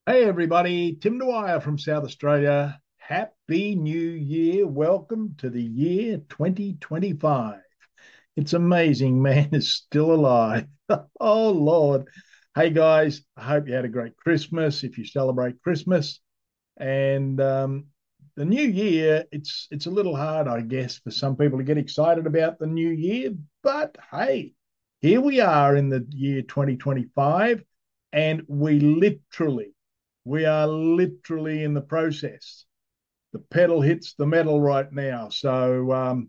Hey everybody, Tim Dwyer from South Australia. Happy New Year. Welcome to the year 2025. It's amazing man is still alive. Oh Lord. Hey guys, I hope you had a great Christmas if you celebrate Christmas. And the new year, it's a little hard, I guess, for some people to get excited about the new year. But hey, here we are in the year 2025, and we are literally in the process. The pedal hits the metal right now. So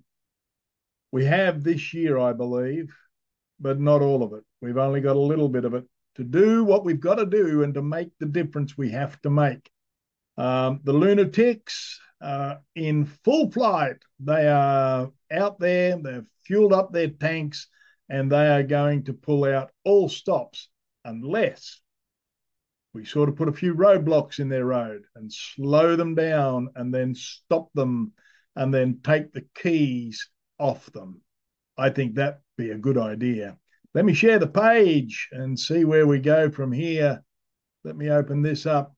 we have this year, I believe, but not all of it. We've only got a little bit of it to do what we've got to do and to make the difference we have to make. The lunatics are in full flight. They are out there, they've fueled up their tanks, and they are going to pull out all stops unless we sort of put a few roadblocks in their road and slow them down and then stop them and then take the keys off them. I think that'd be a good idea. Let me share the page and see where we go from here. Let me open this up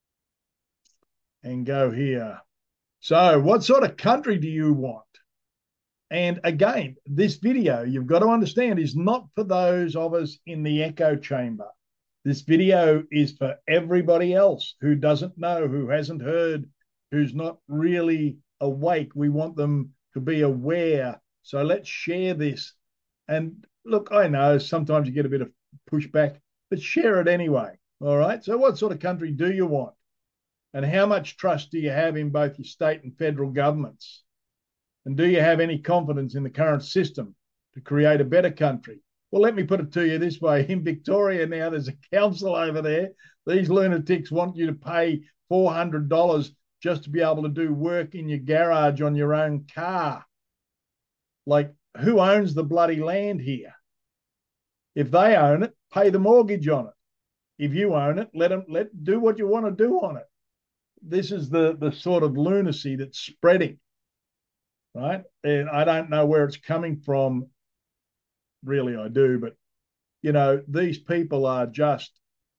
and go here. So, what sort of country do you want? And again, this video, you've got to understand, is not for those of us in the echo chamber. This video is for everybody else who doesn't know, who hasn't heard, who's not really awake. We want them to be aware. So let's share this. And look, I know sometimes you get a bit of pushback, but share it anyway. All right. So, what sort of country do you want? And how much trust do you have in both your state and federal governments? And do you have any confidence in the current system to create a better country? Well, let me put it to you this way. In Victoria now, there's a council over there. These lunatics want you to pay $400 just to be able to do work in your garage on your own car. Like, who owns the bloody land here? If they own it, pay the mortgage on it. If you own it, let do what you want to do on it. This is the sort of lunacy that's spreading, right? And I don't know where it's coming from. Really, I do, but these people are just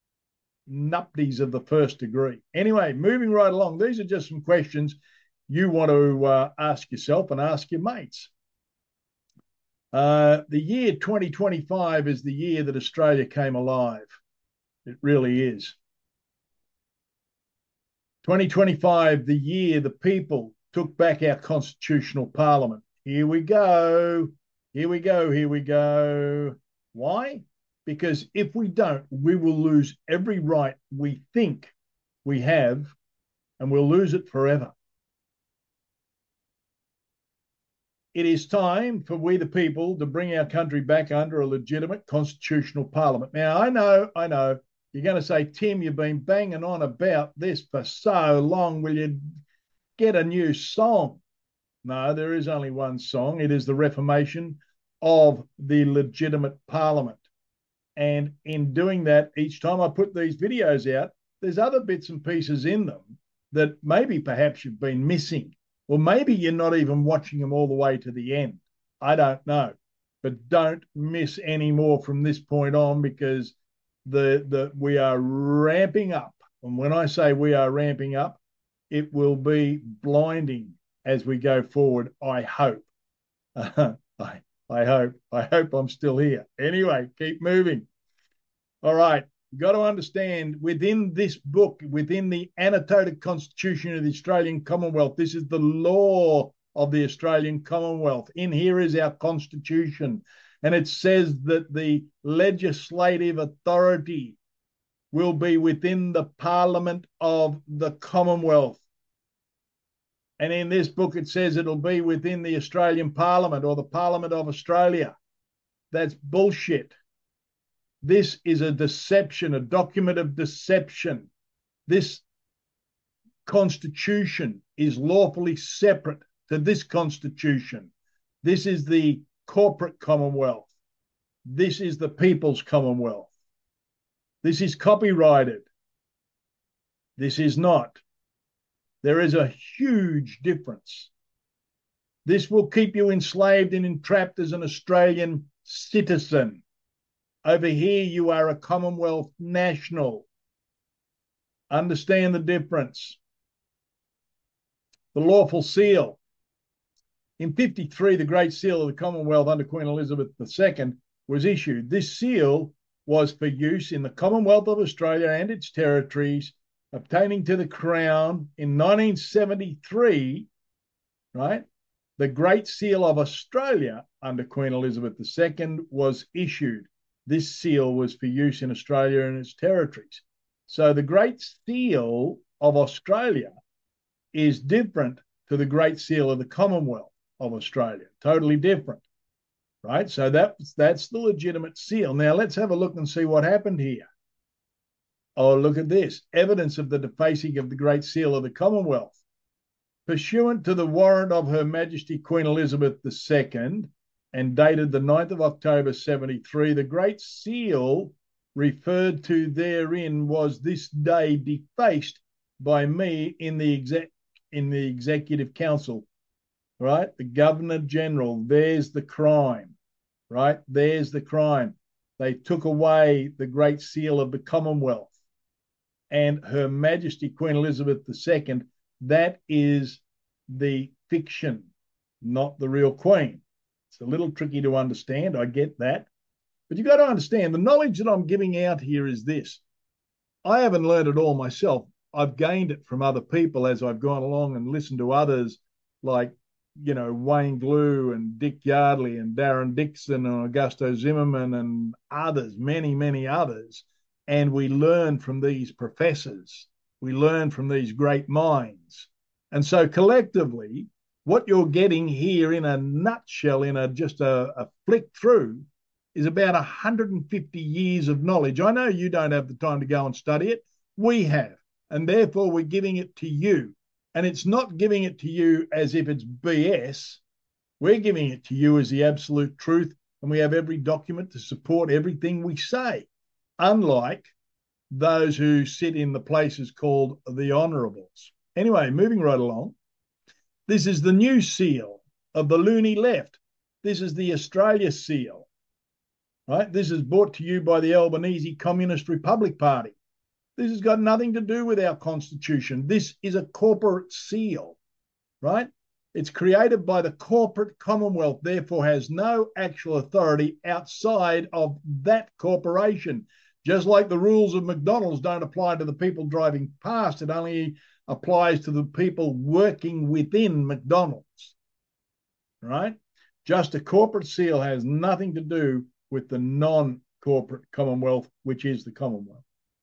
nupties of the first degree. Anyway, moving right along, these are just some questions you want to ask yourself and ask your mates. The year 2025 is the year that Australia came alive. It really is. 2025, the year the people took back our constitutional parliament. Here we go. Here we go. Here we go. Why? Because if we don't, we will lose every right we think we have, and we'll lose it forever. It is time for we the people to bring our country back under a legitimate constitutional parliament. Now, I know, you're going to say, Tim, you've been banging on about this for so long. Will you get a new song? No, there is only one song. It is the reformation of the legitimate parliament. And in doing that, each time I put these videos out, there's other bits and pieces in them that maybe perhaps you've been missing, or maybe you're not even watching them all the way to the end. I don't know. But don't miss any more from this point on, because the we are ramping up. And when I say we are ramping up, it will be blinding as we go forward, I hope. I hope I'm still here. Anyway, keep moving. All right. You've got to understand, within this book, within the annotated constitution of the Australian Commonwealth, this is the law of the Australian Commonwealth. In here is our constitution. And it says that the legislative authority will be within the Parliament of the Commonwealth. And in this book, it says it'll be within the Australian Parliament or the Parliament of Australia. That's bullshit. This is a deception, a document of deception. This constitution is lawfully separate to this constitution. This is the corporate commonwealth. This is the people's commonwealth. This is copyrighted. This is not. There is a huge difference. This will keep you enslaved and entrapped as an Australian citizen. Over here, you are a Commonwealth national. Understand the difference. The lawful seal. In 53, the Great Seal of the Commonwealth under Queen Elizabeth II was issued. This seal was for use in the Commonwealth of Australia and its territories, obtaining to the Crown in 1973, right? The Great Seal of Australia under Queen Elizabeth II was issued. This seal was for use in Australia and its territories. So the Great Seal of Australia is different to the Great Seal of the Commonwealth of Australia. Totally different, right? So that's the legitimate seal. Now let's have a look and see what happened here. Oh, look at this. Evidence of the defacing of the Great Seal of the Commonwealth. Pursuant to the warrant of Her Majesty Queen Elizabeth II and dated the 9th of October 73, the Great Seal referred to therein was this day defaced by me in the Executive Council, right? The Governor General, there's the crime, right? There's the crime. They took away the Great Seal of the Commonwealth and Her Majesty Queen Elizabeth II. That is the fiction, not the real Queen. It's a little tricky to understand. I get that. But you've got to understand the knowledge that I'm giving out here is this. I haven't learned it all myself. I've gained it from other people as I've gone along and listened to others like, Wayne Glue and Dick Yardley and Darren Dixon and Augusto Zimmerman and others, many, many others. And we learn from these professors. We learn from these great minds. And so collectively, what you're getting here in a nutshell, in just a flick through, is about 150 years of knowledge. I know you don't have the time to go and study it. We have. And therefore, we're giving it to you. And it's not giving it to you as if it's BS. We're giving it to you as the absolute truth. And we have every document to support everything we say. Unlike those who sit in the places called the honourables. Anyway, moving right along. This is the new seal of the loony left. This is the Australia seal. Right? This is brought to you by the Albanese Communist Republic Party. This has got nothing to do with our constitution. This is a corporate seal, right? It's created by the corporate Commonwealth, therefore has no actual authority outside of that corporation. Just like the rules of McDonald's don't apply to the people driving past, it only applies to the people working within McDonald's, right? Just a corporate seal has nothing to do with the non-corporate Commonwealth, which is the Commonwealth.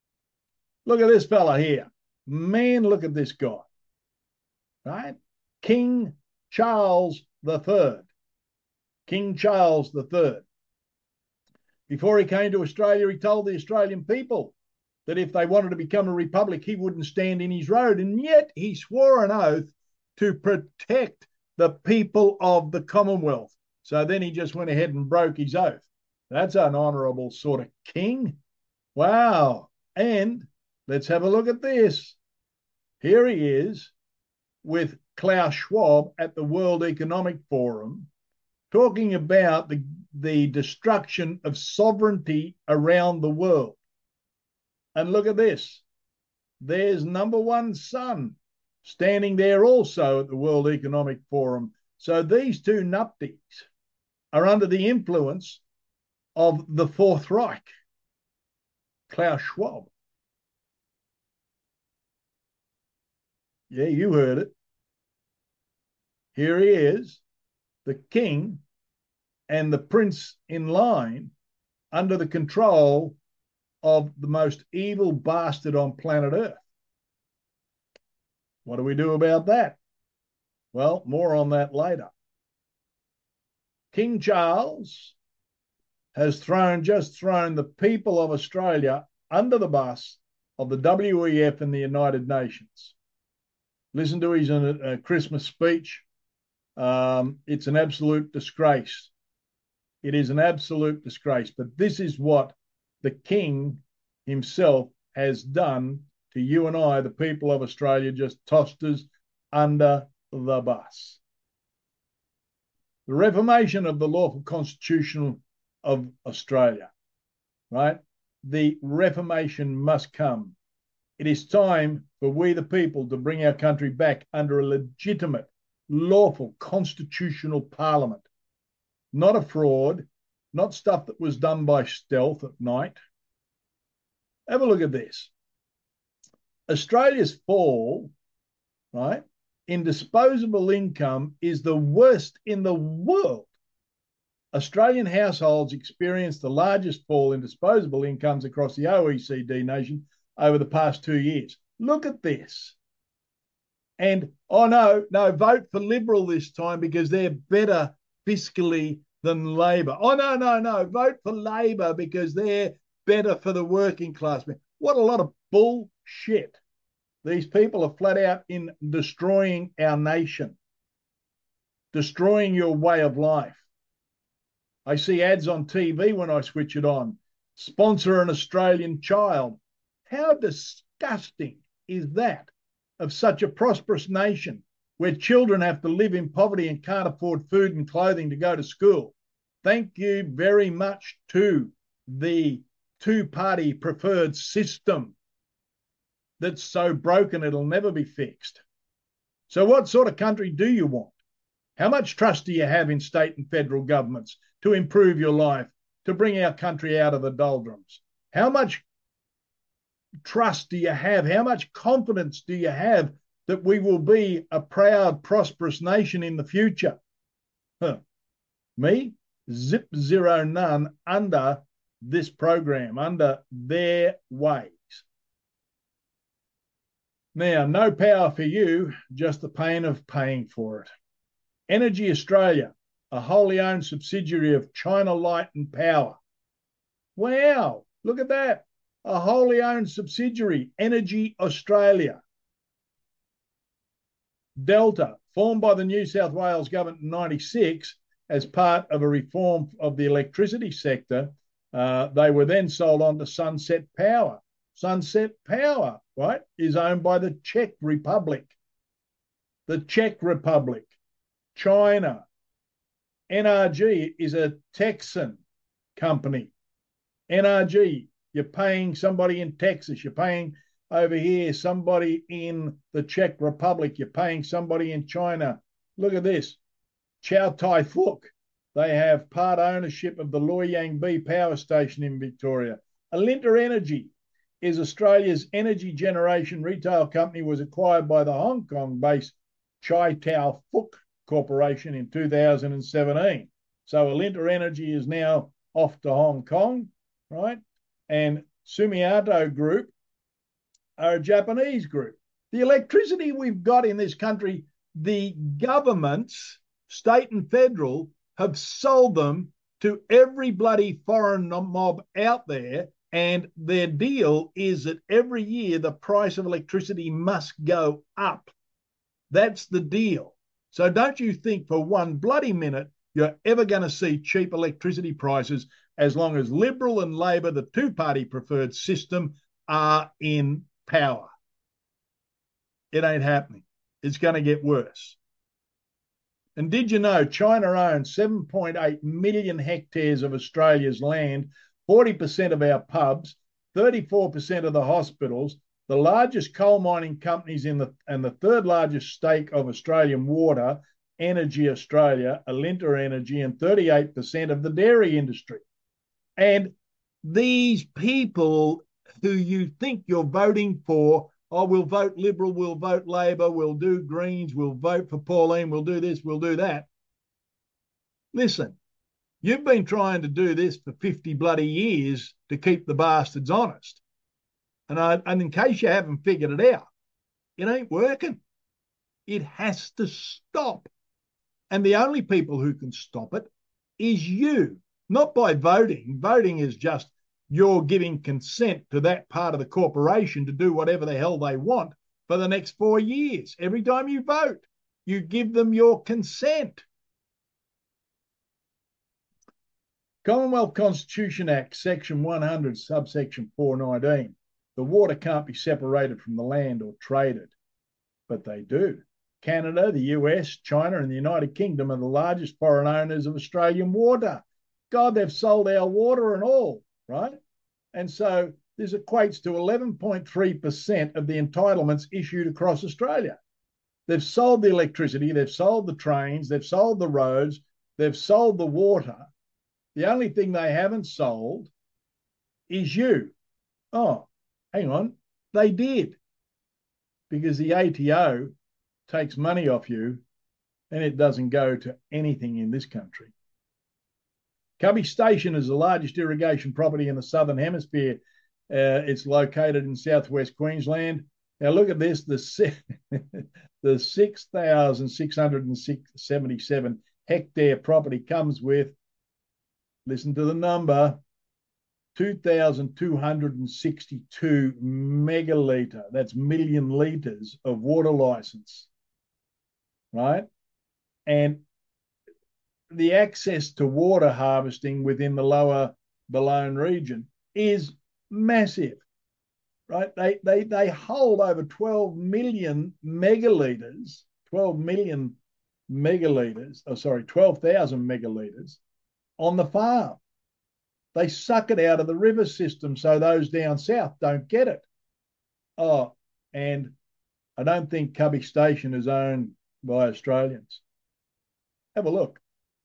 Look at this fella here. Man, look at this guy, right? King Charles III. King Charles III. Before he came to Australia, he told the Australian people that if they wanted to become a republic, he wouldn't stand in his road. And yet he swore an oath to protect the people of the Commonwealth. So then he just went ahead and broke his oath. That's an honourable sort of king. Wow. And let's have a look at this. Here he is with Klaus Schwab at the World Economic Forum talking about the destruction of sovereignty around the world. And look at this. There's number one son standing there also at the World Economic Forum. So these two nupties are under the influence of the Fourth Reich. Klaus Schwab. Yeah, you heard it. Here he is, the king and the prince in line under the control of the most evil bastard on planet Earth. What do we do about that? Well, more on that later. King Charles has just thrown the people of Australia under the bus of the WEF and the United Nations. Listen to his Christmas speech. It's an absolute disgrace. It is an absolute disgrace. But this is what the king himself has done to you and I, the people of Australia, just tossed us under the bus. The reformation of the lawful constitution of Australia, right? The reformation must come. It is time for we, the people, to bring our country back under a legitimate, lawful, constitutional parliament. Not a fraud, not stuff that was done by stealth at night. Have a look at this. Australia's fall, right, in disposable income is the worst in the world. Australian households experienced the largest fall in disposable incomes across the OECD nation over the past 2 years. Look at this. And, oh, no, vote for Liberal this time because they're better fiscally than Labor. Oh, no, vote for Labor because they're better for the working class. What a lot of bullshit. These people are flat out in destroying our nation, destroying your way of life. I see ads on TV when I switch it on. Sponsor an Australian child. How disgusting is that of such a prosperous nation where children have to live in poverty and can't afford food and clothing to go to school? Thank you very much to the two-party preferred system that's so broken it'll never be fixed. So what sort of country do you want? How much trust do you have in state and federal governments to improve your life, to bring our country out of the doldrums? How much trust do you have? How much confidence do you have that we will be a proud, prosperous nation in the future? Me? Zip, zero, none under this program, under their ways. Now, no power for you, just the pain of paying for it. Energy Australia, a wholly owned subsidiary of China Light and Power. Wow, look at that. A wholly owned subsidiary, Energy Australia. Delta, formed by the New South Wales government in 1996 as part of a reform of the electricity sector. They were then sold on to Sunset Power. Sunset Power, right, is owned by the Czech Republic. The Czech Republic, China. NRG is a Texan company. NRG, you're paying somebody in Texas, you're paying over here somebody in the Czech Republic, you're paying somebody in China. Look at this. Chow Tai Fook, they have part ownership of the Loy Yang B power station in Victoria. Alinta Energy is Australia's energy generation retail company, was acquired by the Hong Kong-based Chai Tao Fook Corporation in 2017. So Alinta Energy is now off to Hong Kong, right? And Sumiato Group are a Japanese group. The electricity we've got in this country, the governments, state and federal, have sold them to every bloody foreign mob out there, and their deal is that every year the price of electricity must go up. That's the deal. So don't you think for one bloody minute you're ever going to see cheap electricity prices as long as Liberal and Labor, the two-party preferred system, are in power. It ain't happening. It's going to get worse. And did you know China owns 7.8 million hectares of Australia's land, 40% of our pubs, 34% of the hospitals, the largest coal mining companies and the third largest stake of Australian water, Energy Australia, Alinta Energy, and 38% of the dairy industry. And these people who you think you're voting for, oh, we'll vote Liberal, we'll vote Labor, we'll do Greens, we'll vote for Pauline, we'll do this, we'll do that. Listen, you've been trying to do this for 50 bloody years to keep the bastards honest. And in case you haven't figured it out, it ain't working. It has to stop. And the only people who can stop it is you, not by voting. Voting is just you're giving consent to that part of the corporation to do whatever the hell they want for the next 4 years. Every time you vote, you give them your consent. Commonwealth Constitution Act, Section 100, subsection 419. The water can't be separated from the land or traded, but they do. Canada, the US, China, and the United Kingdom are the largest foreign owners of Australian water. God, they've sold our water and all, right? And so This equates to 11.3% of the entitlements issued across Australia. They've sold the electricity, they've sold the trains, they've sold the roads, they've sold the water. The only thing they haven't sold is you. Oh, hang on, they did. Because the ATO takes money off you and it doesn't go to anything in this country. Cubby Station is the largest irrigation property in the Southern Hemisphere. It's located in southwest Queensland. Now look at this, the 6,677 hectare property comes with, listen to the number, 2,262 megalitre, that's million litres of water licence, right? And the access to water harvesting within the lower Balonne region is massive, right? They hold over 12 million megalitres, 12,000 megalitres on the farm. They suck it out of the river system so those down south don't get it. Oh, and I don't think Cubby Station is owned by Australians. Have a look.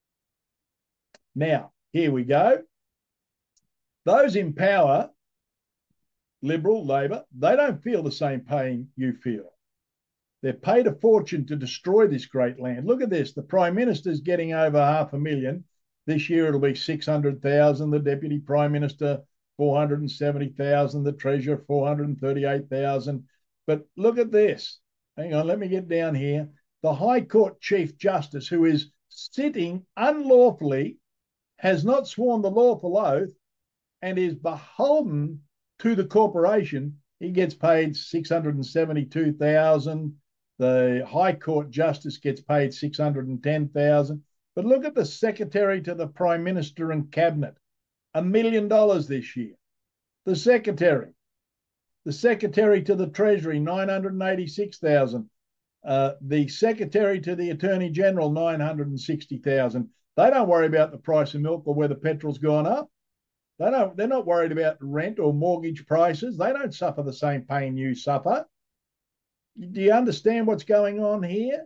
Now, here we go. Those in power, Liberal, Labor, they don't feel the same pain you feel. They've paid a fortune to destroy this great land. Look at this. The Prime Minister's getting over $500,000. This year it'll be 600,000. The Deputy Prime Minister, 470,000. The Treasurer, 438,000. But look at this. Hang on, let me get down here. The High Court Chief Justice, who is sitting unlawfully, has not sworn the lawful oath, and is beholden to the corporation. He gets paid 672,000. The High Court Justice gets paid 610,000. But look at the Secretary to the Prime Minister and Cabinet, $1 million this year. The Secretary to the Treasury, 986,000. The Secretary to the Attorney General, 960,000. They don't worry about the price of milk or whether petrol's gone up. They're not worried about rent or mortgage prices. They don't suffer the same pain you suffer. Do you understand what's going on here?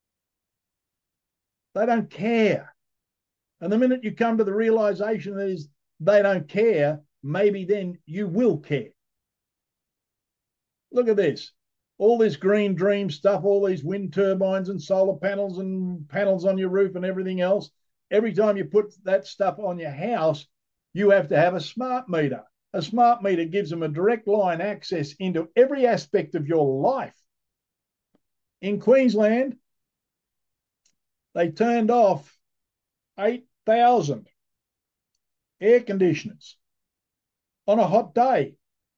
They don't care. And the minute you come to the realization that is they don't care, maybe then you will care. Look at this. All this green dream stuff, all these wind turbines and solar panels and panels on your roof and everything else. Every time you put that stuff on your house, you have to have a smart meter. A smart meter gives them a direct line access into every aspect of your life. In Queensland, they turned off 8,000 air conditioners on a hot day.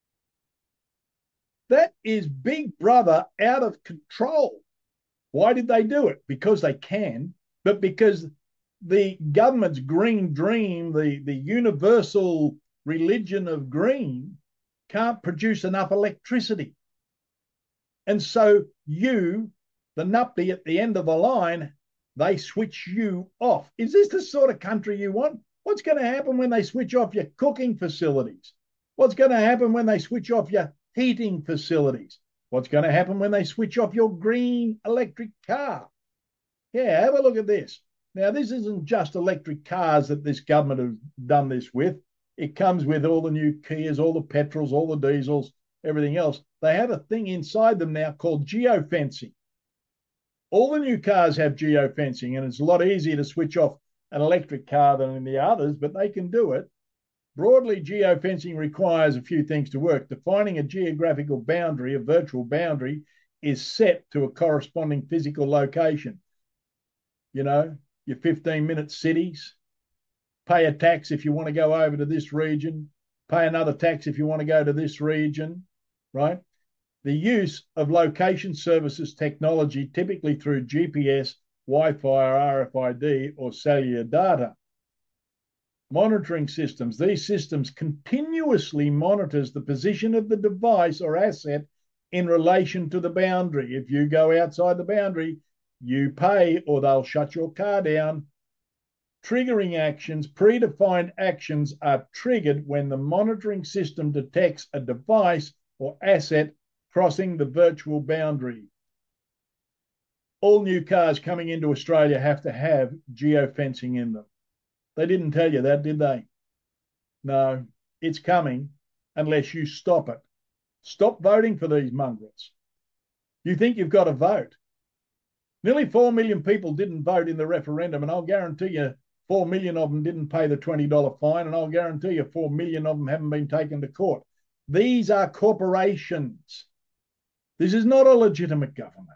That is Big Brother out of control. Why did they do it? Because they can, but because the government's green dream, the universal religion of green, can't produce enough electricity. And so you, the nuppy at the end of the line, they switch you off. Is this the sort of country you want? What's going to happen when they switch off your cooking facilities? What's going to happen when they switch off your heating facilities? What's going to happen when they switch off your green electric car? Yeah, have a look at this. Now, this isn't just electric cars that this government has done this with. It comes with all the new Kias, all the petrols, all the diesels, everything else. They have a thing inside them now called geofencing. All the new cars have geofencing, and it's a lot easier to switch off an electric car than in the others, but they can do it. Broadly, geofencing requires a few things to work. Defining a geographical boundary, a virtual boundary, is set to a corresponding physical location. You know, your 15-minute cities, pay a tax if you want to go over to this region, pay another tax if you want to go to this region, right? The use of location services technology, typically through GPS, Wi-Fi, or RFID, or cellular data. Monitoring systems. These systems continuously monitors the position of the device or asset in relation to the boundary. If you go outside the boundary, you pay or they'll shut your car down. Triggering actions, predefined actions are triggered when the monitoring system detects a device or asset crossing the virtual boundary. All new cars coming into Australia have to have geofencing in them. They didn't tell you that, did they? No, it's coming unless you stop it. Stop voting for these mongrels. You think you've got to vote. Nearly 4 million people didn't vote in the referendum, and I'll guarantee you 4 million of them didn't pay the $20 fine, and I'll guarantee you 4 million of them haven't been taken to court. These are corporations. This is not a legitimate government.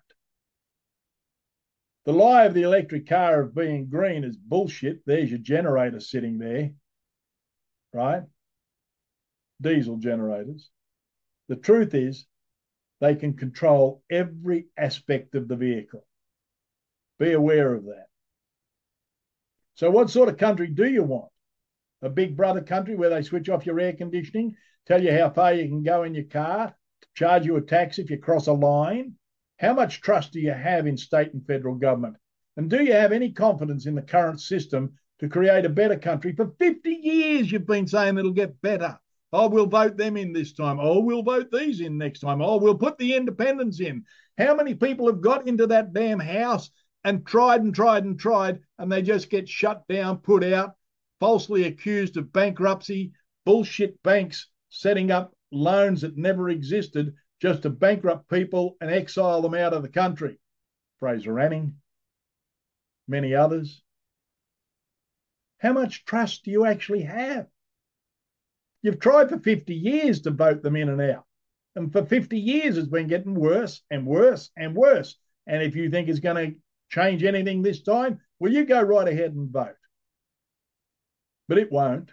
The lie of the electric car of being green is bullshit. There's your generator sitting there, right? Diesel generators. The truth is they can control every aspect of the vehicle. Be aware of that. So what sort of country do you want? A big brother country where they switch off your air conditioning, tell you how far you can go in your car, charge you a tax if you cross a line? How much trust do you have in state and federal government? And do you have any confidence in the current system to create a better country? For 50 years, you've been saying it'll get better. Oh, we'll vote them in this time. Oh, we'll vote these in next time. Oh, we'll put the independents in. How many people have got into that damn house and tried, and they just get shut down, put out, falsely accused of bankruptcy, bullshit banks setting up loans that never existed just to bankrupt people and exile them out of the country? Fraser Anning, many others. How much trust do you actually have? You've tried for 50 years to vote them in and out. And for 50 years, it's been getting worse and worse and worse. And if you think it's going to change anything this time, well, you go right ahead and vote. But it won't.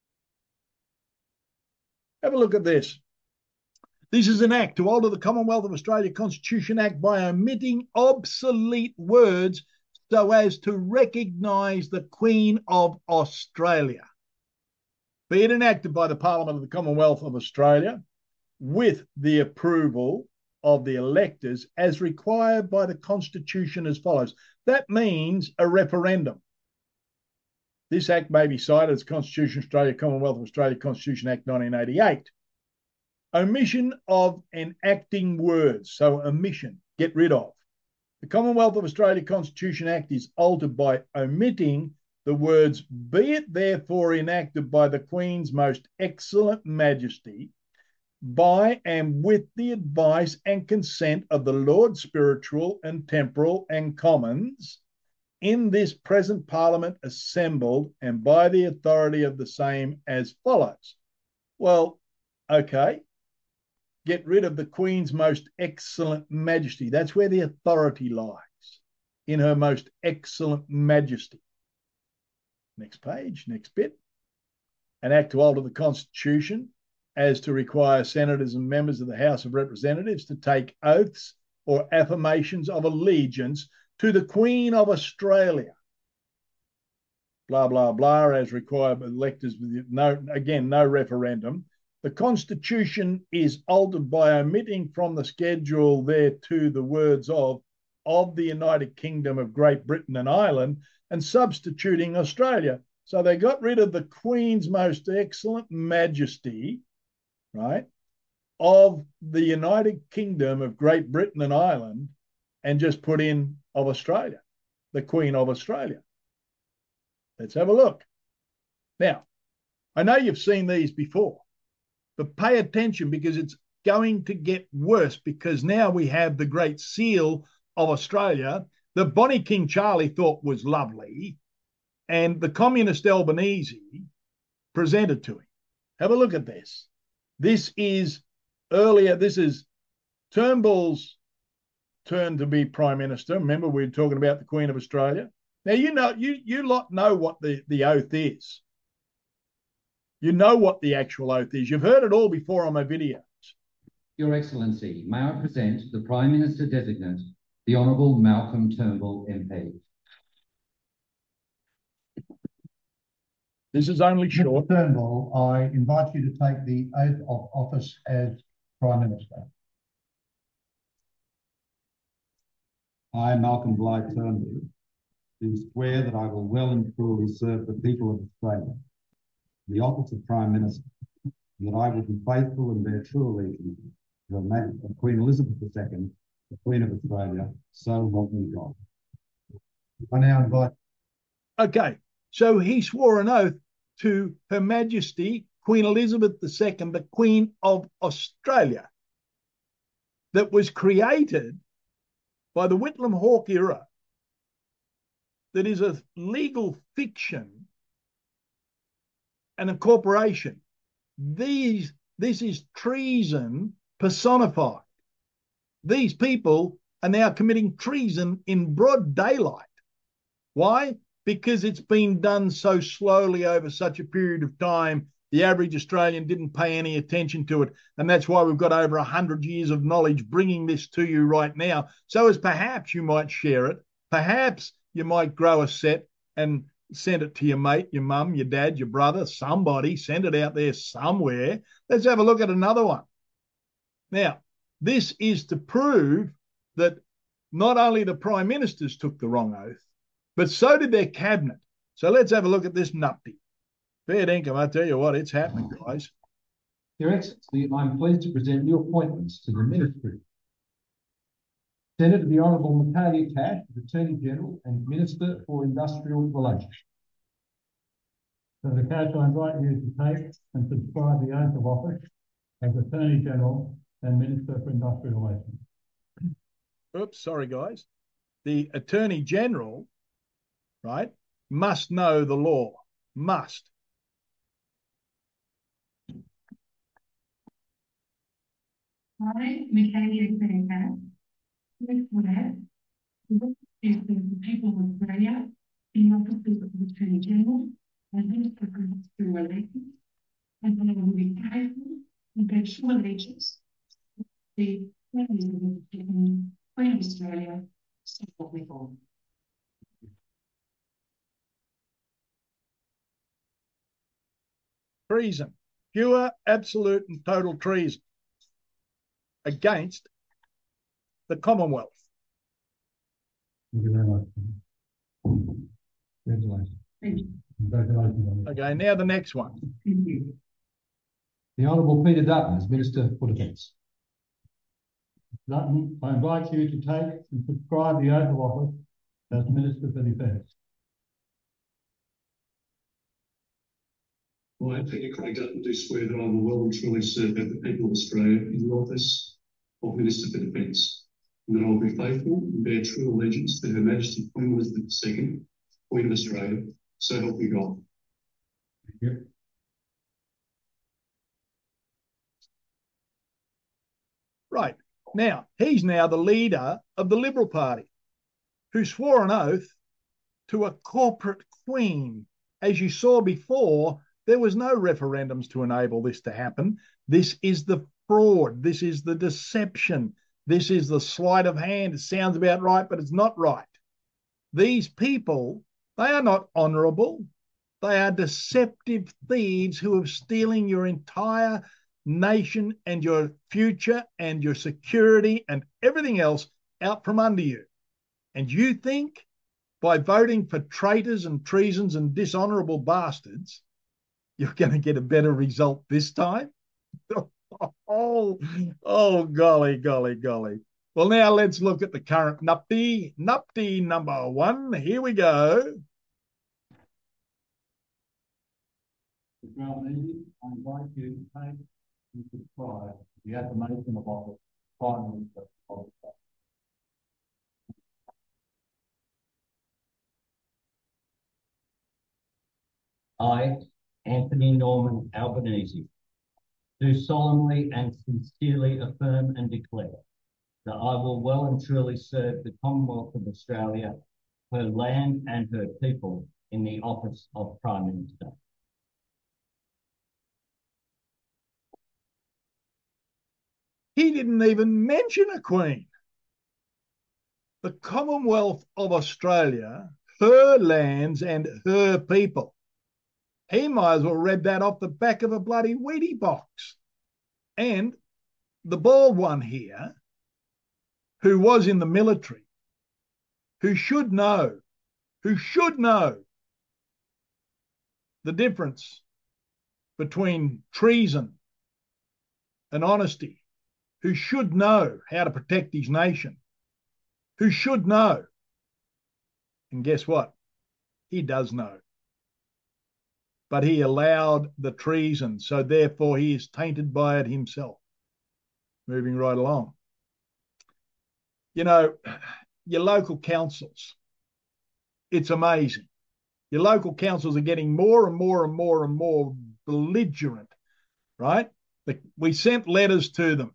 Have a look at this. This is an act to alter the Commonwealth of Australia Constitution Act by omitting obsolete words so as to recognise the Queen of Australia. Be it enacted by the Parliament of the Commonwealth of Australia with the approval of the electors as required by the Constitution as follows. That means a referendum. This Act may be cited as Constitution Australia, Commonwealth of Australia Constitution Act 1988. Omission of enacting words. So omission, get rid of. The Commonwealth of Australia Constitution Act is altered by omitting the words, be it therefore enacted by the Queen's most excellent majesty, by and with the advice and consent of the Lord Spiritual and Temporal and Commons, in this present Parliament assembled, and by the authority of the same as follows. Well, okay. Get rid of the Queen's most excellent majesty. That's where the authority lies, in her most excellent majesty. Next page, next bit. An act to alter the Constitution as to require senators and members of the House of Representatives to take oaths or affirmations of allegiance to the Queen of Australia. Blah, blah, blah, as required by electors with no referendum. The Constitution is altered by omitting from the schedule thereto the words of the United Kingdom of Great Britain and Ireland, and substituting Australia. So they got rid of the Queen's most excellent majesty, right, of the United Kingdom of Great Britain and Ireland, and just put in of Australia, the Queen of Australia. Let's have a look. Now, I know you've seen these before, but pay attention because it's going to get worse, because now we have the Great Seal of Australia that Bonnie King Charlie thought was lovely, and the communist Albanese presented to him. Have a look at this. This is Turnbull's turn to be Prime Minister. Remember, we were talking about the Queen of Australia. Now, you lot know what the oath is. You know what the actual oath is. You've heard it all before on my videos. Your Excellency, may I present the Prime Minister Designate, the Honourable Malcolm Turnbull MP. This is only short. Mr. Turnbull, I invite you to take the oath of office as Prime Minister. I, Malcolm Blythe Turnbull, do swear that I will well and truly serve the people of Australia, the office of Prime Minister, and that I will be faithful and bear true allegiance to Her Majesty Queen Elizabeth II, the Queen of Australia, so help me God. I now invite. Okay, so he swore an oath to Her Majesty Queen Elizabeth II, the Queen of Australia, that was created by the Whitlam Hawke era, that is a legal fiction and a corporation. This is treason personified. These people are now committing treason in broad daylight. Why? Because it's been done so slowly over such a period of time. The average Australian didn't pay any attention to it. And that's why we've got over 100 years of knowledge bringing this to you right now. So as perhaps you might share it, perhaps you might grow a set and send it to your mate, your mum, your dad, your brother, somebody, send it out there somewhere. Let's have a look at another one. Now, this is to prove that not only the Prime Ministers took the wrong oath, but so did their cabinet. So let's have a look at this nupty. Fair dinkum, I tell you what, it's happening, guys. Your Excellency, I'm pleased to present new appointments to the Ministry. Senator the Honourable Michaelia Cash, Attorney General and Minister for Industrial Relations. Senator Cash, I invite you to take and subscribe the oath of office as Attorney General and Minister for Industrial Relations. Oops, sorry, guys. The Attorney General, right, must know the law. Must. I, Michaelia Cash, swear to the people of Australia in offices of the Attorney General and Minister for Industrial Relations, and that I will be faithful and bear true allegiance to the Queen of Australia, so help me God. Treason. Pure, absolute and total treason against the Commonwealth. Thank you very much. Congratulations. Thank you. Congratulations. Okay, now the next one. Thank you. The Honourable Peter Dutton as Minister for Defence. Dutton, I invite you to take and subscribe the oath of office as Minister for Defence. I, Peter Craig Dutton, do swear that I will well and truly serve the people of Australia in the office of Minister for Defence, and that I will be faithful and bear true allegiance to Her Majesty Queen Elizabeth II, Queen of Australia, so help me God. Thank you. Right. Now, he's now the leader of the Liberal Party, who swore an oath to a corporate queen. As you saw before, there was no referendums to enable this to happen. This is the fraud. This is the deception. This is the sleight of hand. It sounds about right, but it's not right. These people, they are not honourable. They are deceptive thieves who are stealing your entire nation and your future and your security and everything else out from under you. And you think by voting for traitors and treasons and dishonourable bastards, you're going to get a better result this time? Oh, golly, golly, golly. Well, now let's look at the current nupty. Nupty number one. Here we go. Mr. Albanese, I invite you to take and subscribe the affirmation of office, Prime Minister of Australia. I, Anthony Norman Albanese, do solemnly and sincerely affirm and declare that I will well and truly serve the Commonwealth of Australia, her land and her people in the office of Prime Minister. He didn't even mention a queen. The Commonwealth of Australia, her lands and her people. He might as well read that off the back of a bloody Wheatie box. And the bald one here, who was in the military, who should know who should know the difference between treason and honesty, who should know how to protect his nation, who should know. And guess what? He does know. But he allowed the treason, so therefore he is tainted by it himself. Moving right along. You know, your local councils, it's amazing. Your local councils are getting more and more and more and more belligerent, right? We sent letters to them,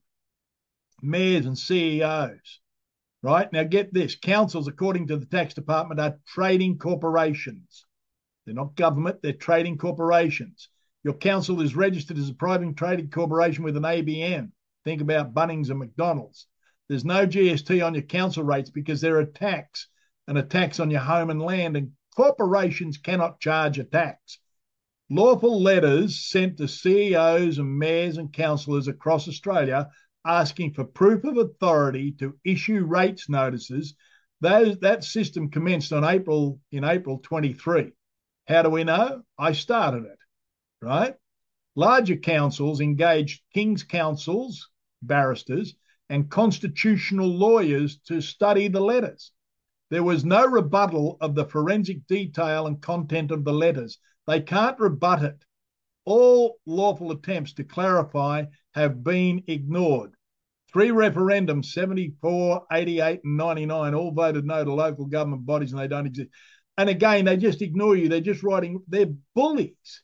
mayors and CEOs, right? Now get this, councils, according to the tax department, are trading corporations. They're not government, they're trading corporations. Your council is registered as a private trading corporation with an ABN. Think about Bunnings and McDonald's. There's no GST on your council rates because they're a tax on your home and land, and corporations cannot charge a tax. Lawful letters sent to CEOs and mayors and councillors across Australia asking for proof of authority to issue rates notices. That system commenced in April 23. How do we know? I started it, right? Larger councils engaged King's counsels, barristers, and constitutional lawyers to study the letters. There was no rebuttal of the forensic detail and content of the letters. They can't rebut it. All lawful attempts to clarify have been ignored. 3 referendums, 74, 88, and 99, all voted no to local government bodies, and they don't exist. And again, they just ignore you. They're just writing, they're bullies.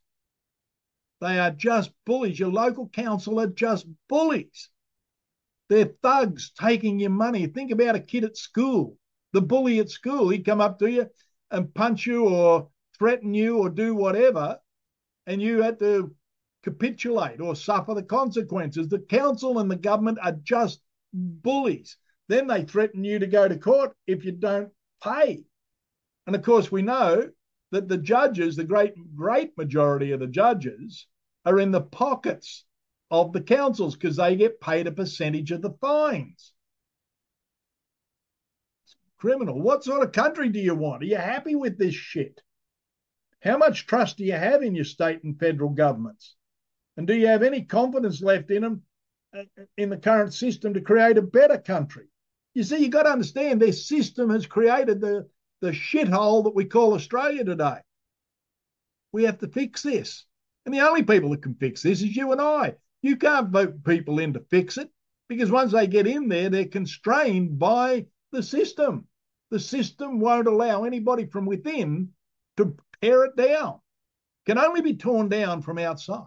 They are just bullies. Your local council are just bullies. They're thugs taking your money. Think about a kid at school. The bully at school, he'd come up to you and punch you or threaten you or do whatever, and you had to capitulate or suffer the consequences. The council and the government are just bullies. Then they threaten you to go to court if you don't pay. And of course, we know that the judges, the great majority of the judges, are in the pockets of the councils because they get paid a percentage of the fines. It's criminal. What sort of country do you want? Are you happy with this shit? How much trust do you have in your state and federal governments? And do you have any confidence left in them, in the current system, to create a better country? You see, you've got to understand their system has created the shithole that we call Australia today. We have to fix this. And the only people that can fix this is you and I. You can't vote people in to fix it because once they get in there, they're constrained by the system. The system won't allow anybody from within to tear it down. It can only be torn down from outside.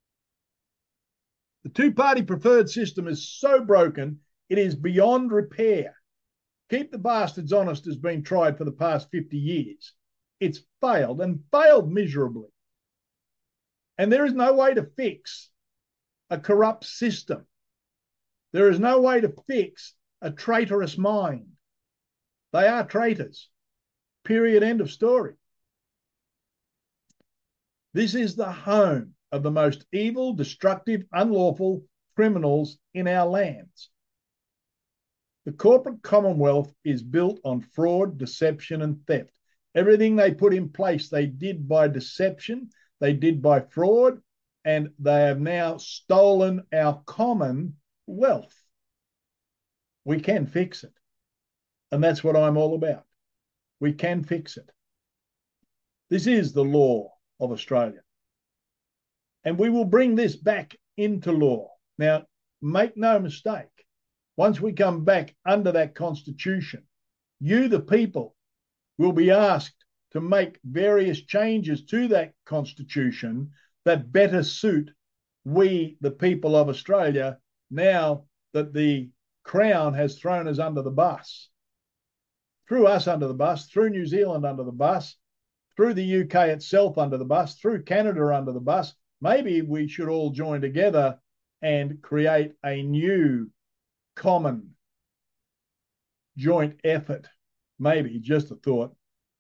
The two-party preferred system is so broken, it is beyond repair. Keep the bastards honest has been tried for the past 50 years. It's failed and failed miserably. And there is no way to fix a corrupt system. There is no way to fix a traitorous mind. They are traitors. Period. End of story. This is the home of the most evil, destructive, unlawful criminals in our lands. The corporate commonwealth is built on fraud, deception, and theft. Everything they put in place, they did by deception, they did by fraud, and they have now stolen our common wealth. We can fix it. And that's what I'm all about. We can fix it. This is the law of Australia. And we will bring this back into law. Now, make no mistake, once we come back under that constitution, you, the people, will be asked to make various changes to that constitution that better suit we, the people of Australia, now that the Crown has thrown us under the bus. Threw us under the bus, threw New Zealand under the bus, threw the UK itself under the bus, threw Canada under the bus. Maybe we should all join together and create a new common joint effort. Maybe, just a thought.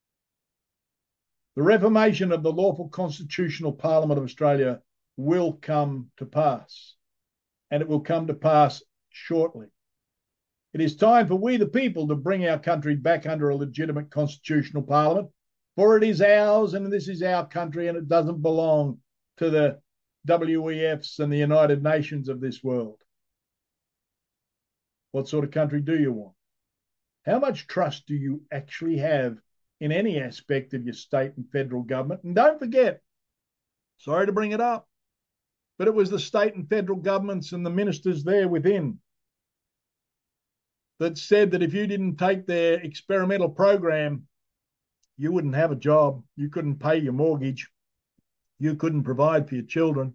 The reformation of the lawful constitutional Parliament of Australia will come to pass, and it will come to pass shortly. It is time for we, the people, to bring our country back under a legitimate constitutional Parliament For it is ours, and this is our country, and it doesn't belong to the WEFs and the United Nations of this world. What sort of country do you want? How much trust do you actually have in any aspect of your state and federal government? And don't forget, sorry to bring it up, but it was the state and federal governments and the ministers there within that said that if you didn't take their experimental program, you wouldn't have a job, you couldn't pay your mortgage, you couldn't provide for your children.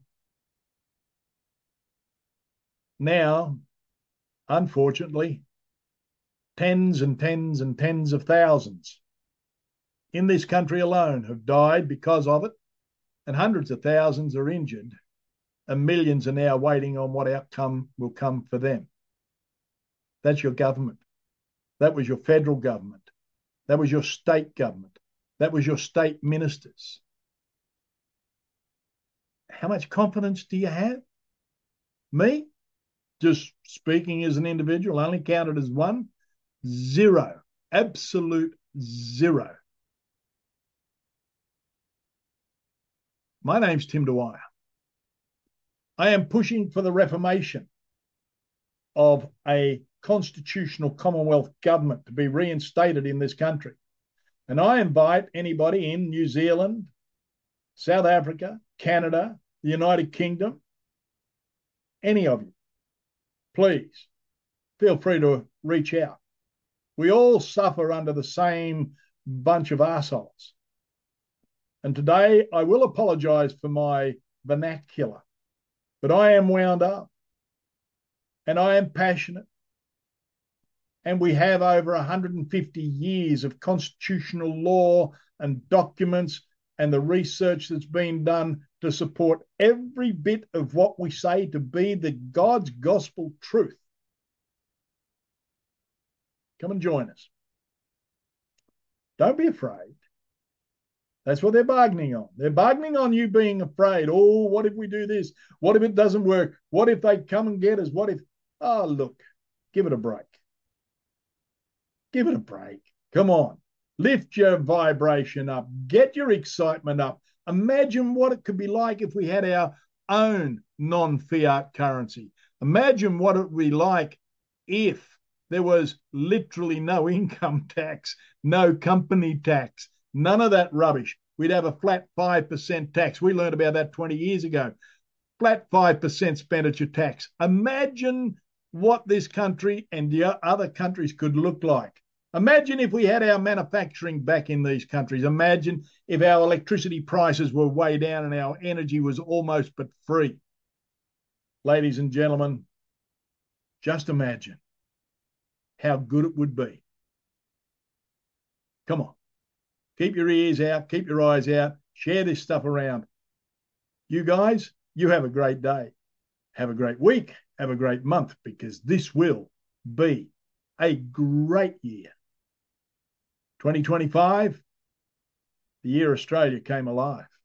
Now, unfortunately, tens and tens and tens of thousands in this country alone have died because of it, and hundreds of thousands are injured, and millions are now waiting on what outcome will come for them. That's your government. That was your federal government. That was your state government. That was your state ministers. How much confidence do you have? Me, just speaking as an individual, only counted as one. Zero. Absolute zero. My name's Tim Dwyer. I am pushing for the reformation of a constitutional Commonwealth government to be reinstated in this country. And I invite anybody in New Zealand, South Africa, Canada, the United Kingdom, any of you, please feel free to reach out. We all suffer under the same bunch of arseholes. And today I will apologise for my vernacular, but I am wound up and I am passionate. And we have over 150 years of constitutional law and documents and the research that's been done to support every bit of what we say to be the God's gospel truth. Come and join us. Don't be afraid. That's what they're bargaining on. They're bargaining on you being afraid. Oh, what if we do this? What if it doesn't work? What if they come and get us? What if... Oh, look, give it a break. Give it a break. Come on. Lift your vibration up. Get your excitement up. Imagine what it could be like if we had our own non-fiat currency. Imagine what it would be like if there was literally no income tax, no company tax, none of that rubbish. We'd have a flat 5% tax. We learned about that 20 years ago. Flat 5% expenditure tax. Imagine what this country and the other countries could look like. Imagine if we had our manufacturing back in these countries. Imagine if our electricity prices were way down and our energy was almost but free. Ladies and gentlemen, just imagine how good it would be. Come on. Keep your ears out, keep your eyes out, share this stuff around. You guys, you have a great day. Have a great week. Have a great month, because this will be a great year. 2025, the year Australia came alive.